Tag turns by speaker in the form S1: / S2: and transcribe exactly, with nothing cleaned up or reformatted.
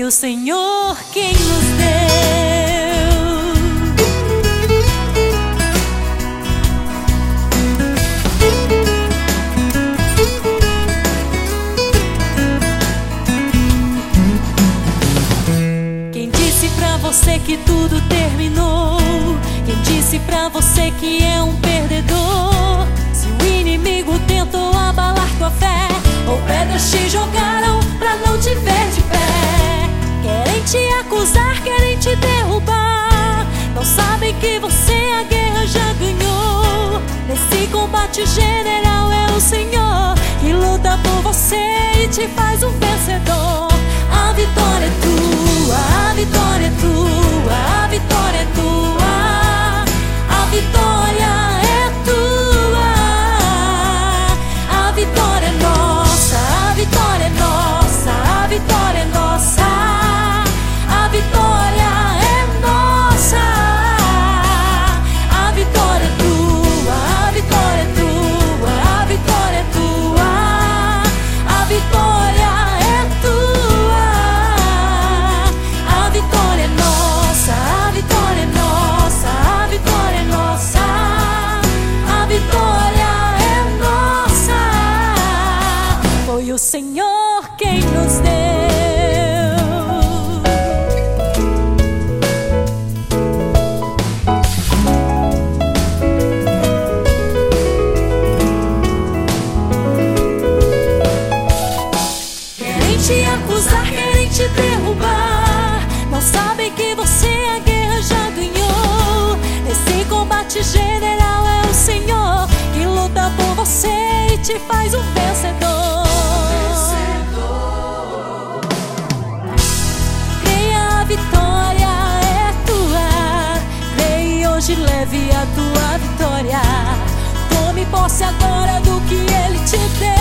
S1: Foi o Senhor quem nos deu. Quem disse pra você que tudo terminou? Quem disse pra você que é um perdedor? Se o inimigo tentou abalar tua fé, ou pedras te jogaram pra não te ver de pé. Querem te acusar, querem te derrubar, não sabem que você a guerra já ganhou. Nesse combate general é o Senhor que luta por você e te faz um vencedor. A vitória é tua, a vitória é tua, a vitória é tua, a vitória é tua, a vitória é nossa, a vitória é nossa, a vitória é nossa, a vitória é nossa, a vitória é tua, a vitória é tua, a vitória é tua, a vitória é tua, a vitória é nossa, a vitória é nossa, a vitória é nossa, a vitória é nossa. Foi o Senhor quem nos deu. Querem te acusar, querem te derrubar, não sabem que você a guerra já ganhou. Nesse combate general é o Senhor que luta por você e te faz um vencedor. Creia, a vitória é tua. Creia e hoje leve a tua vitória. Tome posse agora do que Ele te deu.